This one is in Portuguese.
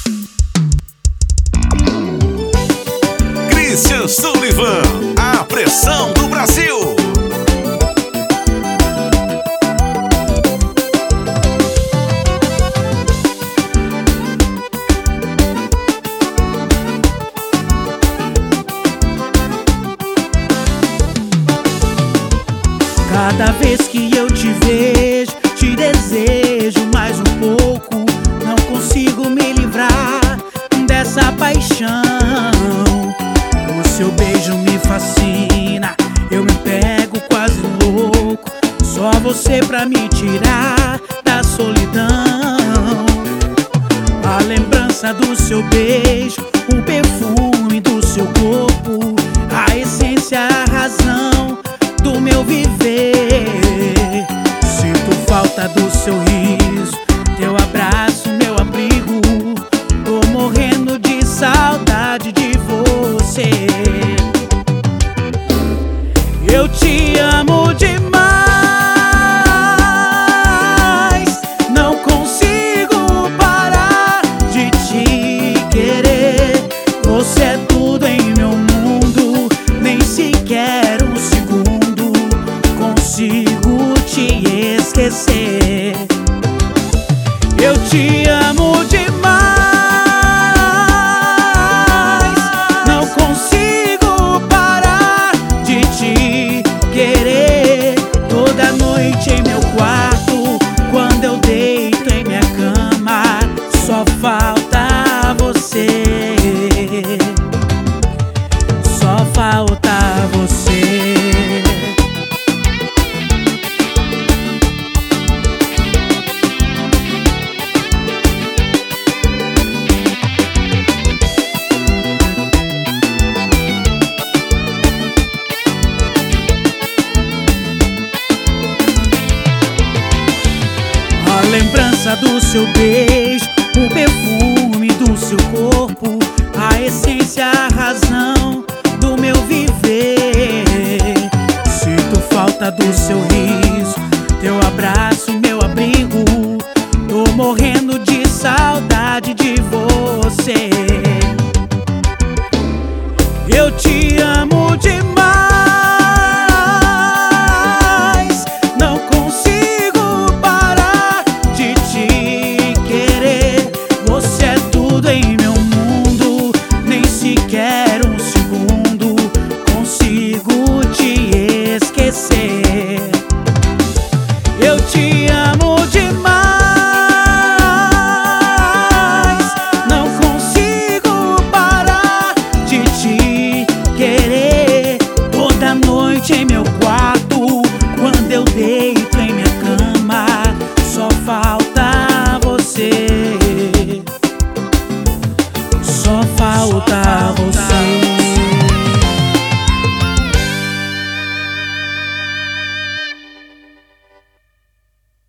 Christian Sullivan, a pressão do Brasil. Cada vez que eu te vejo, te desejo mais um pouco. Não consigo me livrar dessa paixão. O seu beijo me fascina, eu me pego quase louco. Só você pra me tirar da solidão. A lembrança do seu beijo, o perfume do seu corpo, a essência, a razão do meu viver. Sinto falta do seu riso, teu abraço, meu abrigo. Tô morrendo de saudade de você. Eu te amo demais, não consigo parar de te querer. Você é tudo em meu mundo, nem sequer um segundo consigo te esquecer. Eu te amo demais, não consigo parar de te querer. Toda noite em meu quarto, quando eu deito em minha cama, só falta você. Só falta você. A lembrança do seu beijo, o perfume do seu corpo, a essência, a razão do meu viver. Sinto falta do seu riso, teu abraço, meu abrigo. Tô morrendo de saudade de você. Eu te amo demais, não consigo parar de te querer. Você é tudo em meu mundo, nem sequer um segundo consigo te esquecer. Eu te amo demais, não consigo parar de te querer. Toda noite em meu